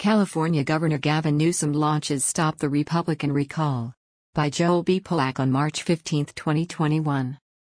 California Governor Gavin Newsom launches Stop the Republican Recall. By Joel B. Polak on March 15, 2021.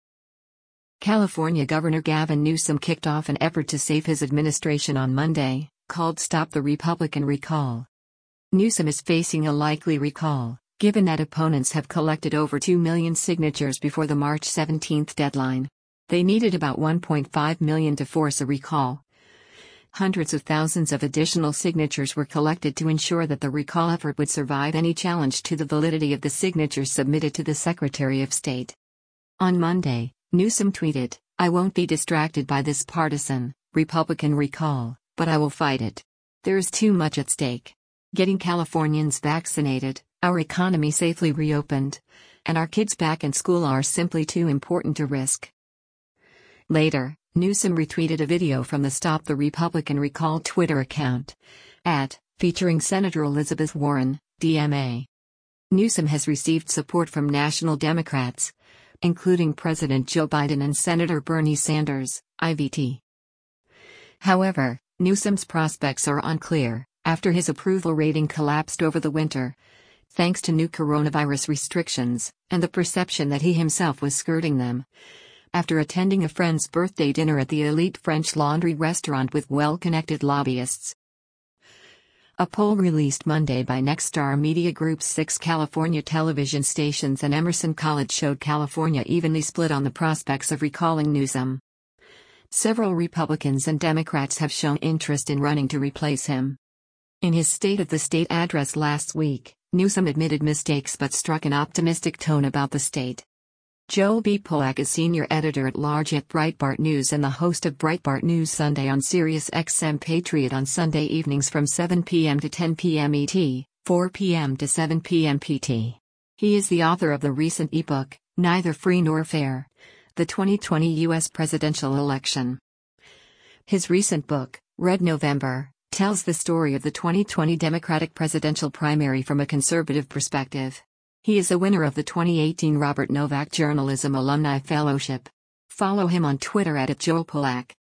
California Governor Gavin Newsom kicked off an effort to save his administration on Monday, called Stop the Republican Recall. Newsom is facing a likely recall, given that opponents have collected over 2 million signatures before the March 17 deadline. They needed about 1.5 million to force a recall. Hundreds of thousands of additional signatures were collected to ensure that the recall effort would survive any challenge to the validity of the signatures submitted to the Secretary of State. On Monday, Newsom tweeted, "I won't be distracted by this partisan, Republican recall, but I will fight it. There is too much at stake. Getting Californians vaccinated, our economy safely reopened, and our kids back in school are simply too important to risk." Later, Newsom retweeted a video from the Stop the Republican Recall Twitter account, featuring Senator Elizabeth Warren, DMA. Newsom has received support from national Democrats, including President Joe Biden and Senator Bernie Sanders, IVT. However, Newsom's prospects are unclear, after his approval rating collapsed over the winter, thanks to new coronavirus restrictions, and the perception that he himself was skirting them. After attending a friend's birthday dinner at the elite French Laundry restaurant with well-connected lobbyists. A poll released Monday by Nexstar Media Group's 6 California television stations and Emerson College showed California evenly split on the prospects of recalling Newsom. Several Republicans and Democrats have shown interest in running to replace him. In his State of the State address last week, Newsom admitted mistakes but struck an optimistic tone about the state. Joel B. Polak is senior editor-at-large at Breitbart News and the host of Breitbart News Sunday on Sirius XM Patriot on Sunday evenings from 7 p.m. to 10 p.m. ET, 4 p.m. to 7 p.m. PT. He is the author of the recent ebook, Neither Free Nor Fair: The 2020 U.S. Presidential Election. His recent book, Red November, tells the story of the 2020 Democratic presidential primary from a conservative perspective. He is a winner of the 2018 Robert Novak Journalism Alumni Fellowship. Follow him on Twitter @JoelPolak.